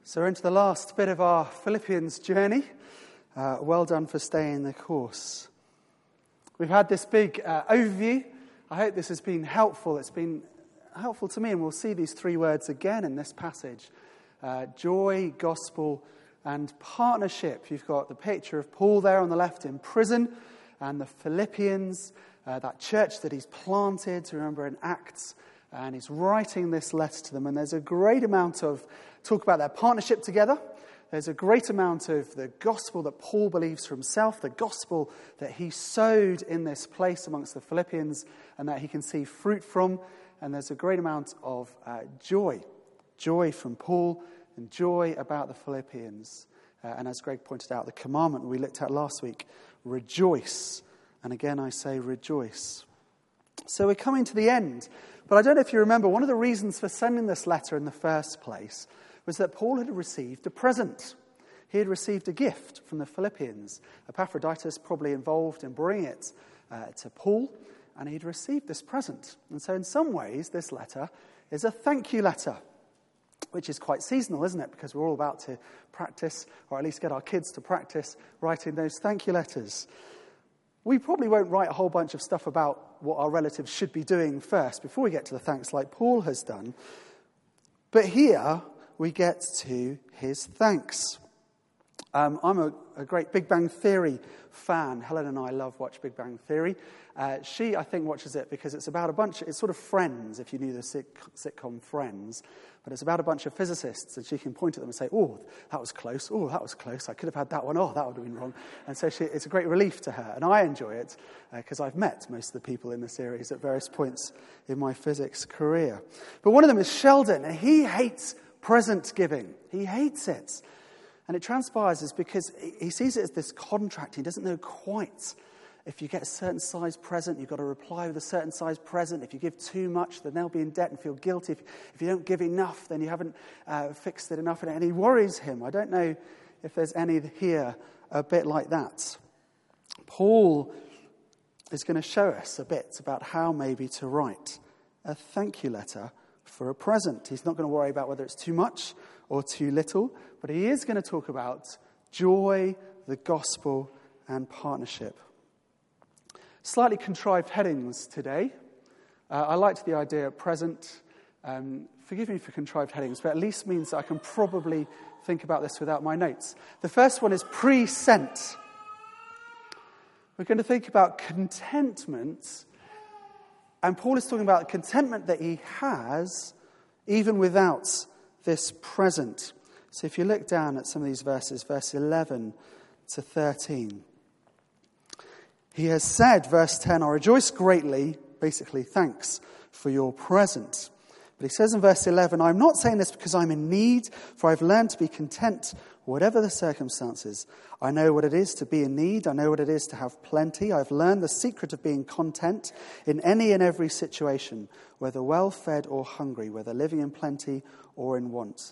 So we're into the last bit of our Philippians journey. Well done for staying the course. We've had this big overview. I hope this has been helpful. It's been helpful to me, and we'll see these three words again in this passage. Joy, gospel, and partnership. You've got the picture of Paul there on the left in prison, and the Philippians, that church that he's planted, remember in Acts, and he's writing this letter to them, and there's a great amount of talk about their partnership together. There's a great amount of the gospel that Paul believes for himself, the gospel that he sowed in this place amongst the Philippians and that he can see fruit from. And there's a great amount of joy from Paul and joy about the Philippians. And as Greg pointed out, the commandment we looked at last week, rejoice. And again, I say rejoice. So we're coming to the end. But I don't know if you remember, one of the reasons for sending this letter in the first place was that Paul had received a present. He had received a gift from the Philippians. Epaphroditus probably involved in bringing it to Paul, and he'd received this present. And so in some ways, this letter is a thank you letter, which is quite seasonal, isn't it? Because we're all about to practice, or at least get our kids to practice writing those thank you letters. We probably won't write a whole bunch of stuff about what our relatives should be doing first before we get to the thanks like Paul has done. But here we get to his thanks. I'm a great Big Bang Theory fan. Helen and I watch Big Bang Theory. She, I think, watches it because it's about it's sort of Friends, if you knew the sitcom Friends. But it's about a bunch of physicists, and she can point at them and say, oh, that was close. Oh, that was close. I could have had that one. Oh, that would have been wrong. And so it's a great relief to her. And I enjoy it because I've met most of the people in the series at various points in my physics career. But one of them is Sheldon, and he hates present giving. He hates it. And it transpires is because he sees it as this contract. He doesn't know quite. If you get a certain size present, you've got to reply with a certain size present. If you give too much, then they'll be in debt and feel guilty. If you don't give enough, then you haven't fixed it enough. And he worries him. I don't know if there's any here a bit like that. Paul is going to show us a bit about how maybe to write a thank you letter for a present. He's not going to worry about whether it's too much or too little, but he is going to talk about joy, the gospel, and partnership. Slightly contrived headings today. I liked the idea at present. Forgive me for contrived headings, but at least means that I can probably think about this without my notes. The first one is pre-sent. We're going to think about contentment. And Paul is talking about the contentment that he has even without this present. So if you look down at some of these verses, verse 11 to 13. He has said, verse 10, I rejoice greatly, basically thanks for your present. But he says in verse 11, I'm not saying this because I'm in need, for I've learned to be content whatever the circumstances. I know what it is to be in need. I know what it is to have plenty. I've learned the secret of being content in any and every situation, whether well-fed or hungry, whether living in plenty or in want.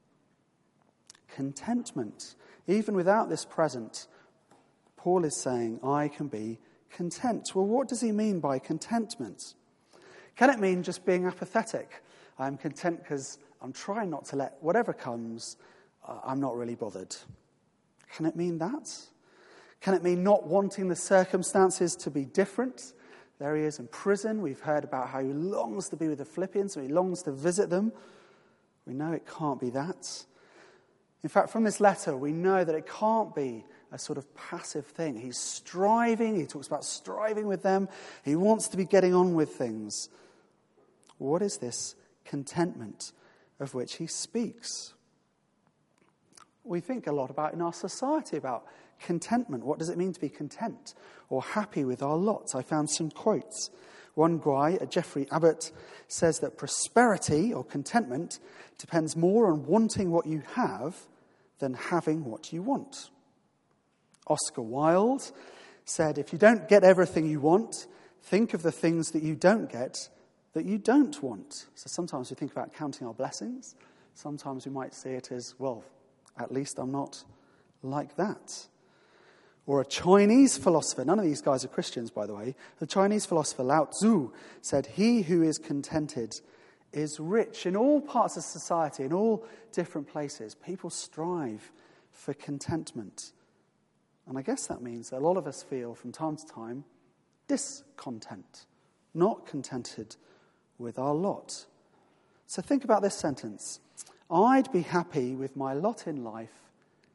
Contentment. Even without this present, Paul is saying, I can be content. Well, what does he mean by contentment? Can it mean just being apathetic? I'm content because I'm trying not to let whatever comes, I'm not really bothered. Can it mean that? Can it mean not wanting the circumstances to be different? There he is in prison. We've heard about how he longs to be with the Philippians, so he longs to visit them. We know it can't be that. In fact, from this letter, we know that it can't be a sort of passive thing. He's striving. He talks about striving with them. He wants to be getting on with things. What is this contentment of which he speaks? We think a lot about in our society about contentment. What does it mean to be content or happy with our lot? I found some quotes. One guy, Jeffrey Abbott, says that prosperity or contentment depends more on wanting what you have than having what you want. Oscar Wilde said, if you don't get everything you want, think of the things that you don't get that you don't want. So sometimes we think about counting our blessings. Sometimes we might see it as, well, at least I'm not like that. Or a Chinese philosopher, none of these guys are Christians, by the way, the Chinese philosopher Lao Tzu said, he who is contented is rich. In all parts of society, in all different places, people strive for contentment. And I guess that means that a lot of us feel from time to time discontent, not contented with our lot. So think about this sentence. I'd be happy with my lot in life if... ...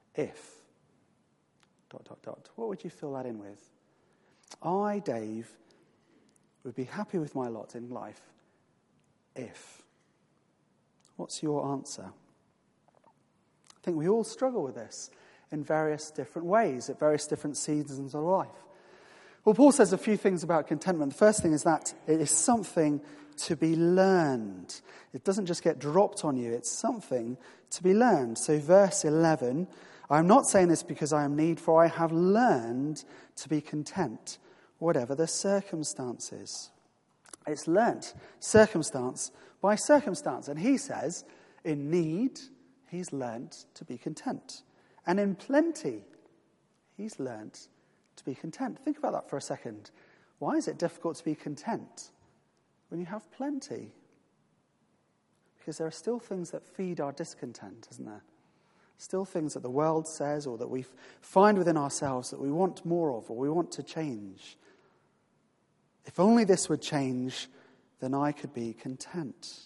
What would you fill that in with? I, Dave, would be happy with my lot in life if... What's your answer? I think we all struggle with this in various different ways, at various different seasons of life. Well, Paul says a few things about contentment. The first thing is that it is something to be learned. It doesn't just get dropped on you, it's something to be learned. So verse 11, I am not saying this because I am in need, for I have learned to be content, whatever the circumstances. It's learnt circumstance by circumstance. And he says, in need, he's learnt to be content. And in plenty, he's learnt to be content. Think about that for a second. Why is it difficult to be content when you have plenty? Because there are still things that feed our discontent, isn't there? Still things that the world says or that we find within ourselves that we want more of or we want to change. If only this would change, then I could be content.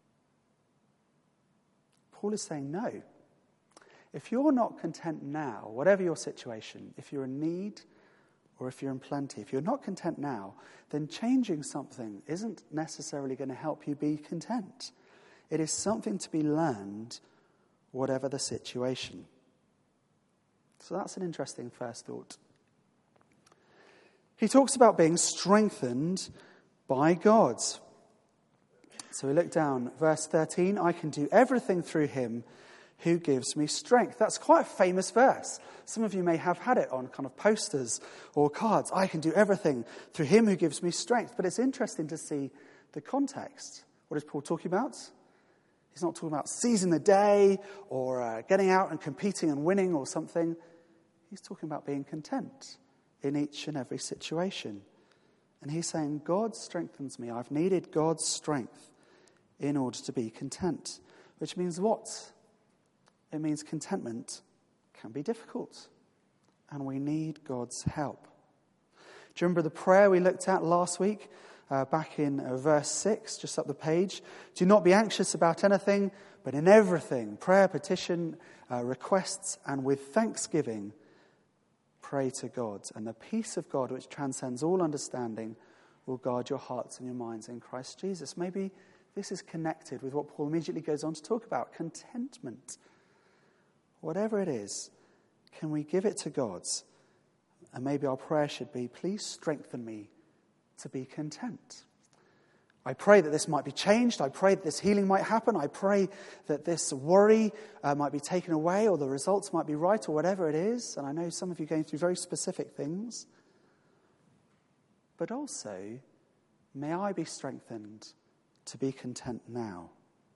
Paul is saying no. If you're not content now, whatever your situation, if you're in need or if you're in plenty, if you're not content now, then changing something isn't necessarily going to help you be content. It is something to be learned, whatever the situation. So that's an interesting first thought. He talks about being strengthened by God. So we look down, verse 13, I can do everything through him who gives me strength. That's quite a famous verse. Some of you may have had it on kind of posters or cards. I can do everything through him who gives me strength. But it's interesting to see the context. What is Paul talking about? He's not talking about seizing the day or getting out and competing and winning or something. He's talking about being content in each and every situation. And he's saying, God strengthens me. I've needed God's strength in order to be content. Which means what? It means contentment can be difficult. And we need God's help. Do you remember the prayer we looked at last week? Back in verse 6, just up the page. Do not be anxious about anything, but in everything, prayer, petition, requests, and with thanksgiving, pray to God. And the peace of God, which transcends all understanding, will guard your hearts and your minds in Christ Jesus. Maybe this is connected with what Paul immediately goes on to talk about, contentment. Whatever it is, can we give it to God? And maybe our prayer should be, please strengthen me to be content. I pray that this might be changed. I pray that this healing might happen. I pray that this worry might be taken away or the results might be right or whatever it is. And I know some of you are going through very specific things. But also, may I be strengthened to be content now.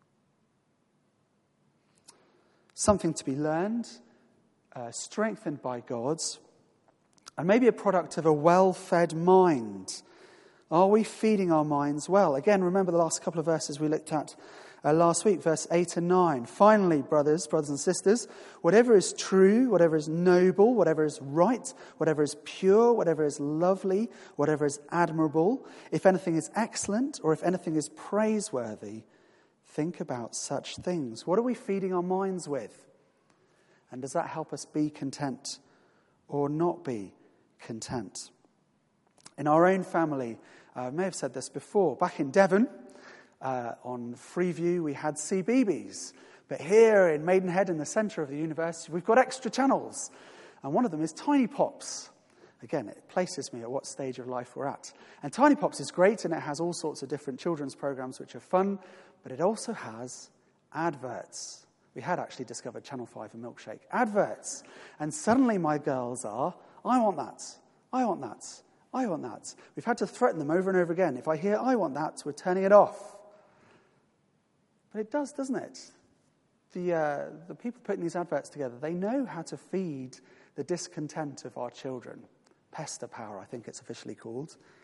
Something to be learned, strengthened by God, and maybe a product of a well-fed mind. Are we feeding our minds well? Again, remember the last couple of verses we looked at last week, verse 8 and 9. Finally, brothers and sisters, whatever is true, whatever is noble, whatever is right, whatever is pure, whatever is lovely, whatever is admirable, if anything is excellent or if anything is praiseworthy, think about such things. What are we feeding our minds with? And does that help us be content or not be content? In our own family, I may have said this before, back in Devon, on Freeview, we had CBeebies. But here in Maidenhead, in the centre of the university, we've got extra channels. And one of them is Tiny Pops. Again, it places me at what stage of life we're at. And Tiny Pops is great, and it has all sorts of different children's programs which are fun, but it also has adverts. We had actually discovered Channel 5 and Milkshake. Adverts. And suddenly my girls are, I want that, I want that, I want that. We've had to threaten them over and over again. If I hear I want that, we're turning it off. But it does, doesn't it? The people putting these adverts together, they know how to feed the discontent of our children. Pester power, I think it's officially called.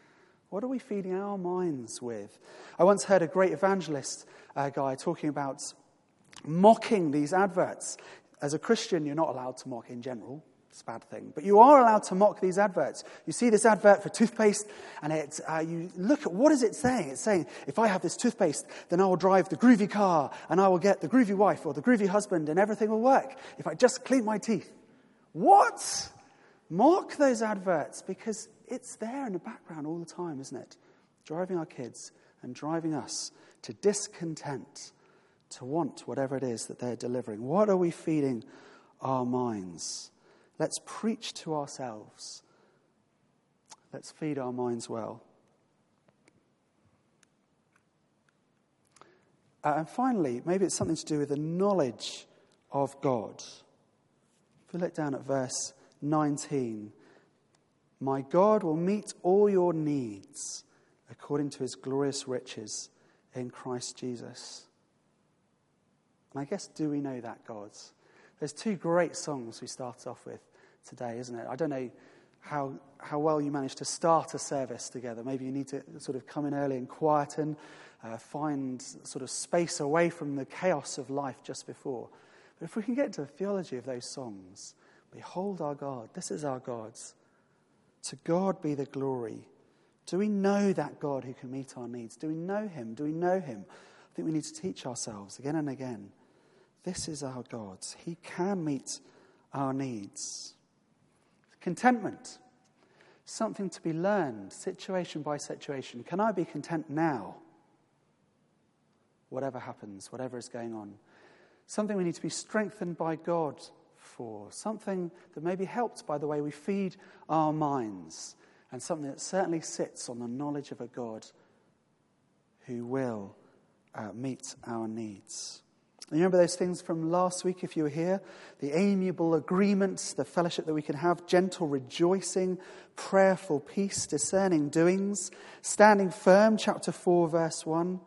What are we feeding our minds with? I once heard a great evangelist guy talking about mocking these adverts. As a Christian, you're not allowed to mock in general. It's a bad thing. But you are allowed to mock these adverts. You see this advert for toothpaste, and you look at what is it saying? It's saying, if I have this toothpaste, then I will drive the groovy car, and I will get the groovy wife or the groovy husband, and everything will work if I just clean my teeth. What? Mock those adverts, because it's there in the background all the time, isn't it? Driving our kids and driving us to discontent, to want whatever it is that they're delivering. What are we feeding our minds? Let's preach to ourselves. Let's feed our minds well. And finally, maybe it's something to do with the knowledge of God. If we look down at verse 19, my God will meet all your needs according to his glorious riches in Christ Jesus. And I guess, do we know that, God? There's two great songs we started off with today, isn't it? I don't know how well you managed to start a service together. Maybe you need to sort of come in early and quieten, find sort of space away from the chaos of life just before. But if we can get into the theology of those songs, behold our God, this is our God's. To God be the glory. Do we know that God who can meet our needs? Do we know him? Do we know him? I think we need to teach ourselves again and again. This is our God. He can meet our needs. Contentment. Something to be learned, situation by situation. Can I be content now? Whatever happens, whatever is going on. Something we need to be strengthened by God for. Something that may be helped by the way we feed our minds. And something that certainly sits on the knowledge of a God who will meet our needs. And you remember those things from last week if you were here? The amiable agreements, the fellowship that we can have, gentle rejoicing, prayerful peace, discerning doings, standing firm, chapter 4, verse 1.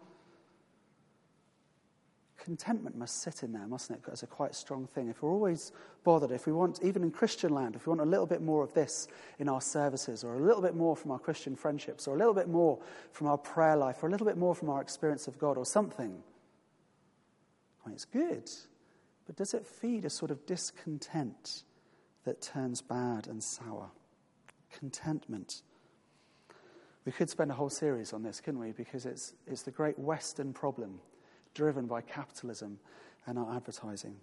Contentment must sit in there, mustn't it, as a quite strong thing. If we're always bothered, if we want, even in Christian land, if we want a little bit more of this in our services, or a little bit more from our Christian friendships, or a little bit more from our prayer life, or a little bit more from our experience of God, or something, well, it's good. But does it feed a sort of discontent that turns bad and sour? Contentment. We could spend a whole series on this, couldn't we? Because it's the great Western problem, driven by capitalism and our advertising.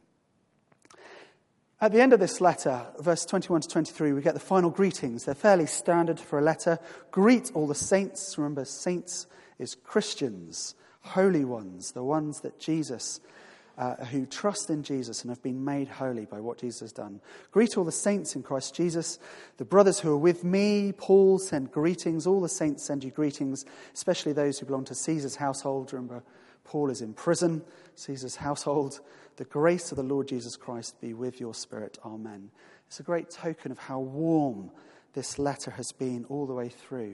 At the end of this letter, verse 21 to 23, we get the final greetings. They're fairly standard for a letter. Greet all the saints. Remember, saints is Christians, holy ones, the ones that Jesus, who trust in Jesus and have been made holy by what Jesus has done. Greet all the saints in Christ Jesus. The brothers who are with me, Paul, send greetings. All the saints send you greetings, especially those who belong to Caesar's household. Remember, Paul is in prison, Caesar's household. The grace of the Lord Jesus Christ be with your spirit. Amen. It's a great token of how warm this letter has been all the way through.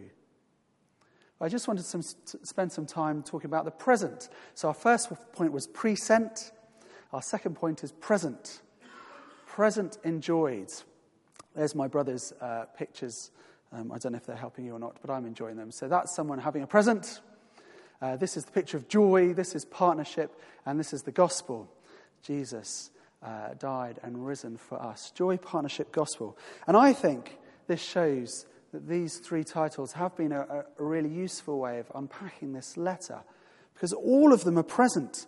I just wanted to spend some time talking about the present. So our first point was present. Our second point is present. Present enjoyed. There's my brother's pictures. I don't know if they're helping you or not, but I'm enjoying them. So that's someone having a present. This is the picture of joy. This is partnership. And this is the gospel. Jesus died and risen for us. Joy, partnership, gospel. And I think this shows that these three titles have been a really useful way of unpacking this letter, because all of them are present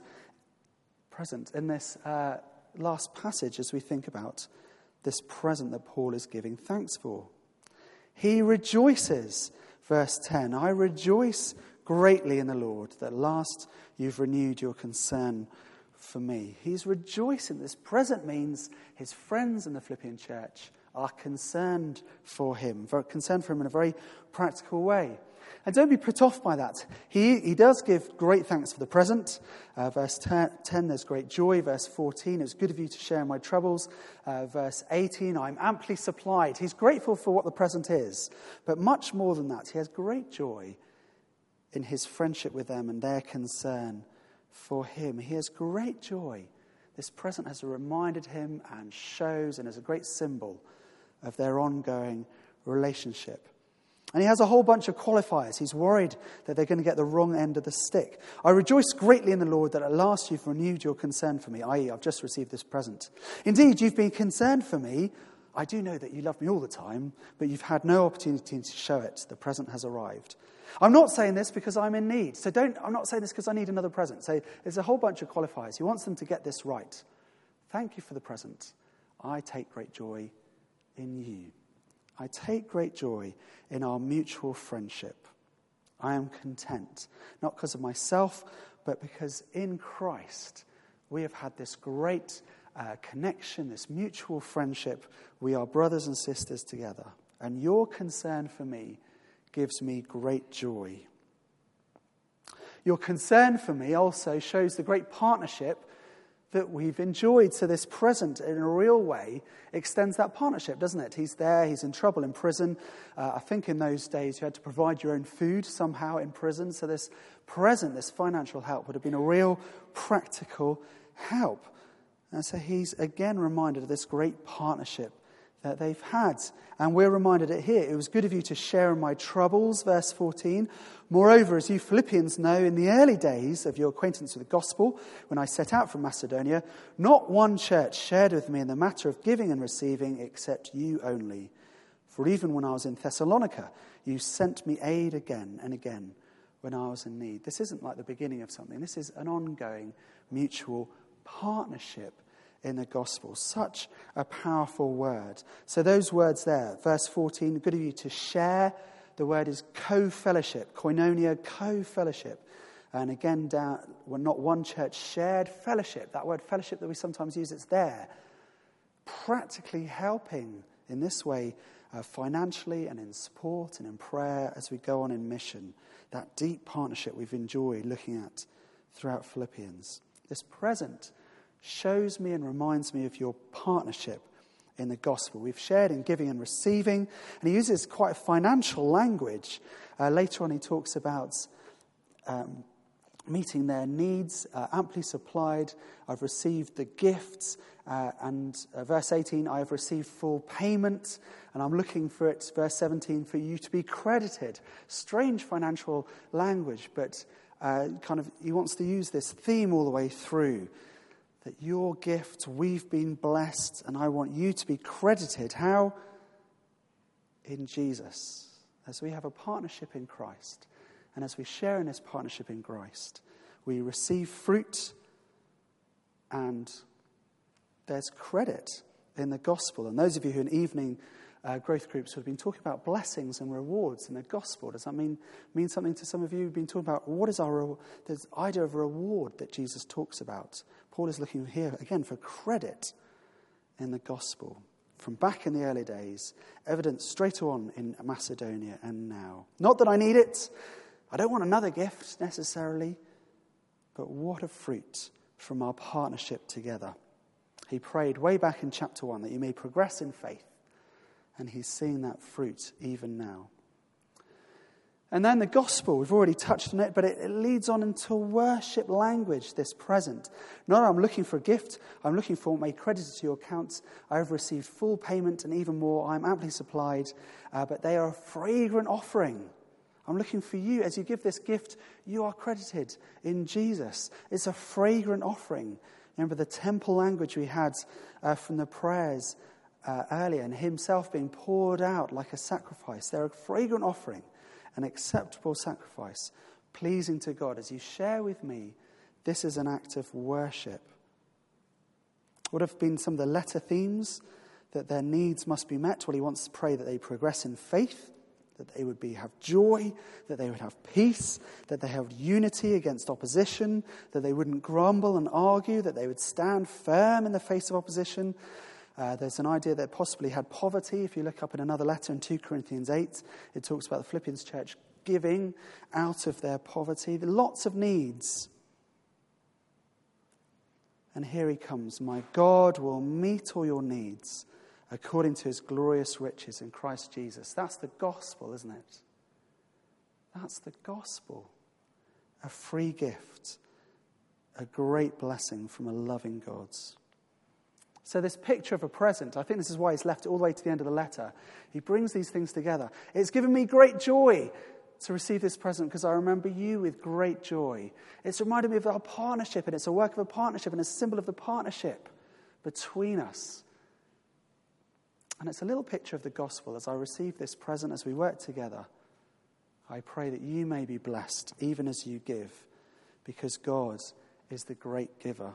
in this last passage as we think about this present that Paul is giving thanks for. He rejoices, verse 10, I rejoice greatly in the Lord that at last you've renewed your concern for me. He's rejoicing. This present means his friends in the Philippian church are concerned for him in a very practical way. And don't be put off by that. He does give great thanks for the present. Verse 10, there's great joy. Verse 14, it's good of you to share in my troubles. Verse 18, I'm amply supplied. He's grateful for what the present is. But much more than that, he has great joy in his friendship with them and their concern for him. He has great joy. This present has reminded him and shows and is a great symbol of their ongoing relationship. And he has a whole bunch of qualifiers. He's worried that they're going to get the wrong end of the stick. I rejoice greatly in the Lord that at last you've renewed your concern for me, i.e., I've just received this present. Indeed, you've been concerned for me. I do know that you love me all the time, but you've had no opportunity to show it. The present has arrived. I'm not saying this because I'm in need. I'm not saying this because I need another present. So there's a whole bunch of qualifiers. He wants them to get this right. Thank you for the present. I take great joy in you. I take great joy in our mutual friendship. I am content, not because of myself, but because in Christ we have had this great connection, this mutual friendship. We are brothers and sisters together. And your concern for me gives me great joy. Your concern for me also shows the great partnership that we've enjoyed. So this present, in a real way, extends that partnership, doesn't it? He's there, he's in trouble in prison. I think in those days you had to provide your own food somehow in prison. So this present, this financial help would have been a real practical help. And so he's again reminded of this great partnership that they've had. And we're reminded it here. It was good of you to share in my troubles, verse 14. Moreover, as you Philippians know, in the early days of your acquaintance with the gospel, when I set out from Macedonia, not one church shared with me in the matter of giving and receiving except you only. For even when I was in Thessalonica, you sent me aid again and again when I was in need. This isn't like the beginning of something. This is an ongoing mutual partnership in the gospel. Such a powerful word. So those words there, verse 14, good of you to share. The word is co-fellowship, koinonia, co-fellowship. And again, not one church shared fellowship. That word fellowship that we sometimes use, it's there. Practically helping in this way, financially and in support and in prayer as we go on in mission. That deep partnership we've enjoyed looking at throughout Philippians. This present shows me and reminds me of your partnership in the gospel. We've shared in giving and receiving, and he uses quite a financial language. Later on he talks about meeting their needs, amply supplied. I've received the gifts, and verse 18, I have received full payment, and I'm looking for it, verse 17, for you to be credited. Strange financial language, but he wants to use this theme all the way through. That your gift, we've been blessed, and I want you to be credited. How? In Jesus. As we have a partnership in Christ, and as we share in this partnership in Christ, we receive fruit, and there's credit in the gospel. And those of you who in evening growth groups who have been talking about blessings and rewards in the gospel, does that mean something to some of you? We've been talking about what is this idea of reward that Jesus talks about. Paul is looking here again for credit in the gospel from back in the early days, evident straight on in Macedonia and now. Not that I need it. I don't want another gift necessarily, but what a fruit from our partnership together. He prayed way back in chapter 1 that you may progress in faith. And he's seeing that fruit even now. And then the gospel, we've already touched on it, but it leads on into worship language, this present. Not I'm looking for a gift, I'm looking for what may credit to your accounts. I have received full payment and even more, I'm amply supplied, but they are a fragrant offering. I'm looking for you. As you give this gift, you are credited in Jesus. It's a fragrant offering. Remember the temple language we had from the prayers earlier, and himself being poured out like a sacrifice. They're a fragrant offering, an acceptable sacrifice, pleasing to God. As you share with me, this is an act of worship. What have been some of the letter themes? That their needs must be met. Well, he wants to pray that they progress in faith, that they would have joy, that they would have peace, that they have unity against opposition, that they wouldn't grumble and argue, that they would stand firm in the face of opposition. There's an idea that possibly had poverty. If you look up in another letter in 2 Corinthians 8, it talks about the Philippians church giving out of their poverty. Lots of needs. And here he comes. My God will meet all your needs according to his glorious riches in Christ Jesus. That's the gospel, isn't it? That's the gospel. A free gift. A great blessing from a loving God. So this picture of a present, I think this is why he's left it all the way to the end of the letter. He brings these things together. It's given me great joy to receive this present because I remember you with great joy. It's reminded me of our partnership, and it's a work of a partnership and a symbol of the partnership between us. And it's a little picture of the gospel. As I receive this present, as we work together, I pray that you may be blessed even as you give, because God is the great giver.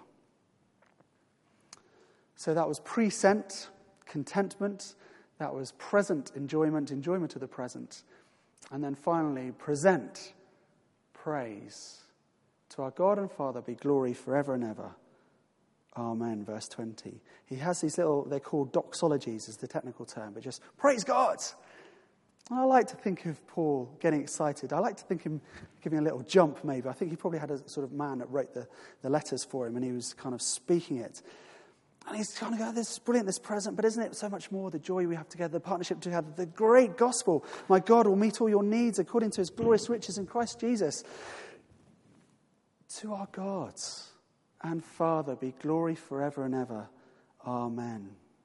So that was present, contentment. That was present enjoyment of the present. And then finally, present, praise. To our God and Father be glory forever and ever. Amen, verse 20. He has these little, they're called doxologies is the technical term, but just praise God. And I like to think of Paul getting excited. I like to think him giving a little jump maybe. I think he probably had a sort of man that wrote the letters for him, and he was kind of speaking it. And he's kind of going, this is brilliant, this present, but isn't it so much more the joy we have together, the partnership together, the great gospel? My God will meet all your needs according to his glorious riches in Christ Jesus. To our God and Father be glory forever and ever. Amen.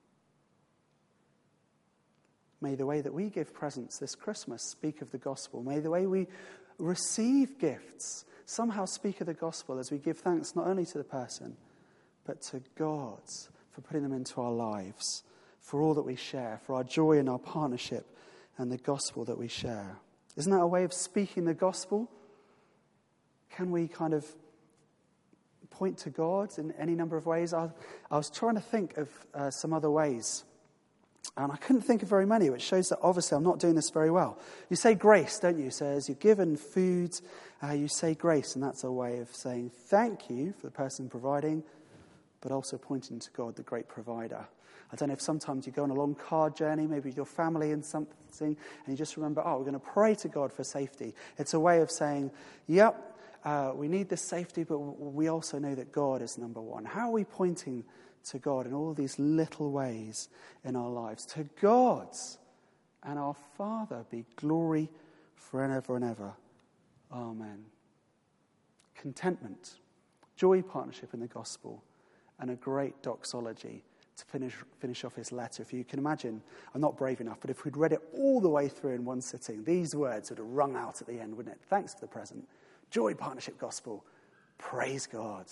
May the way that we give presents this Christmas speak of the gospel. May the way we receive gifts somehow speak of the gospel as we give thanks not only to the person, but to God for putting them into our lives, for all that we share, for our joy in our partnership and the gospel that we share. Isn't that a way of speaking the gospel? Can we kind of point to God in any number of ways? I was trying to think of some other ways, and I couldn't think of very many, which shows that obviously I'm not doing this very well. You say grace, don't you? So as you're given food, you say grace, and that's a way of saying thank you for the person providing, but also pointing to God, the great provider. I don't know if sometimes you go on a long car journey, maybe with your family and something, and you just remember, we're going to pray to God for safety. It's a way of saying, we need this safety, but we also know that God is number one. How are we pointing to God in all these little ways in our lives? To God and our Father be glory forever and ever. Amen. Contentment, joy, partnership in the gospel, and a great doxology to finish off his letter. If you can imagine, I'm not brave enough, but if we'd read it all the way through in one sitting, these words would have rung out at the end, wouldn't it? Thanks for the present. Joy, partnership, gospel. Praise God.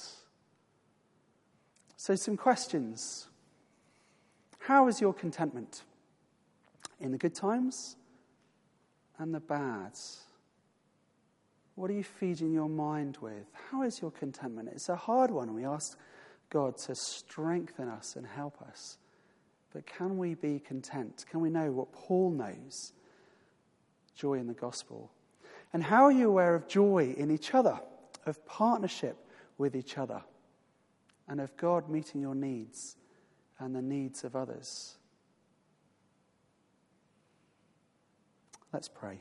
So some questions. How is your contentment? In the good times and the bad? What are you feeding your mind with? How is your contentment? It's a hard one. We ask God to strengthen us and help us. But can we be content? Can we know what Paul knows? Joy in the gospel. And how are you aware of joy in each other, of partnership with each other, and of God meeting your needs and the needs of others? Let's pray.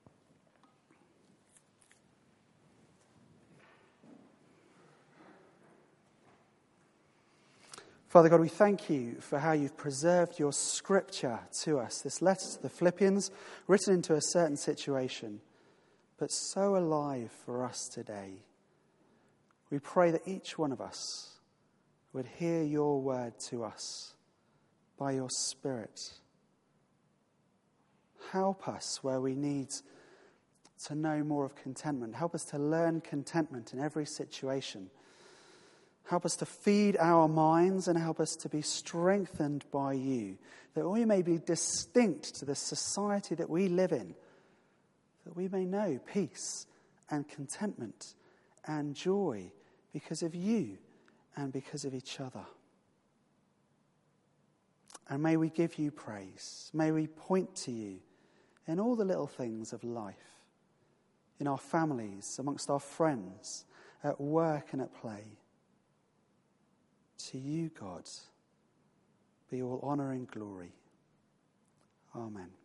Father God, we thank you for how you've preserved your scripture to us. This letter to the Philippians, written into a certain situation, but so alive for us today. We pray that each one of us would hear your word to us by your Spirit. Help us where we need to know more of contentment. Help us to learn contentment in every situation. Help us to feed our minds and help us to be strengthened by you, that we may be distinct to the society that we live in, that we may know peace and contentment and joy because of you and because of each other. And may we give you praise. May we point to you in all the little things of life, in our families, amongst our friends, at work and at play. To you, God, be all honor and glory. Amen.